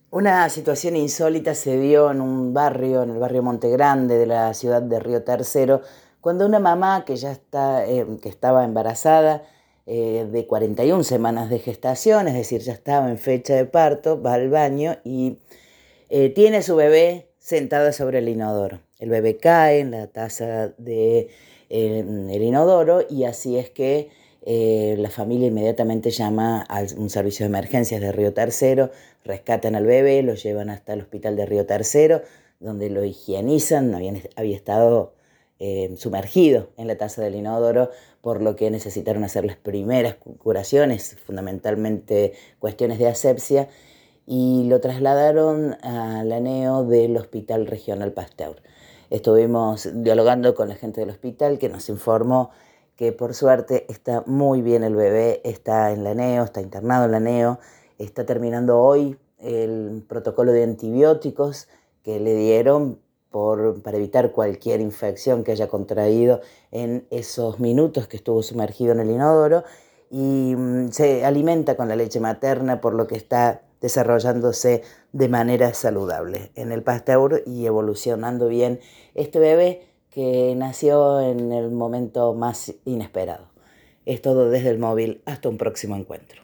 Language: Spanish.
Una situación insólita se dio en un barrio, en el barrio Monte Grande de la ciudad de Río Tercero, cuando una mamá que estaba embarazada de 41 semanas de gestación, es decir, ya estaba en fecha de parto, va al baño y tiene a su bebé sentada sobre el inodoro. El bebé cae en la taza del inodoro y así es que la familia inmediatamente llama a un servicio de emergencias de Río Tercero, rescatan al bebé, lo llevan hasta el hospital de Río Tercero, donde lo higienizan, había estado sumergido en la taza del inodoro, por lo que necesitaron hacer las primeras curaciones, fundamentalmente cuestiones de asepsia, y lo trasladaron al ANEO del Hospital Regional Pasteur. Estuvimos dialogando con la gente del hospital que nos informó que por suerte está muy bien el bebé, está en la ANEO, está internado en la ANEO, está terminando hoy el protocolo de antibióticos que le dieron para evitar cualquier infección que haya contraído en esos minutos que estuvo sumergido en el inodoro, y se alimenta con la leche materna, por lo que está desarrollándose de manera saludable en el Pasteur y evolucionando bien este bebé que nació en el momento más inesperado. Es todo desde el móvil, hasta un próximo encuentro.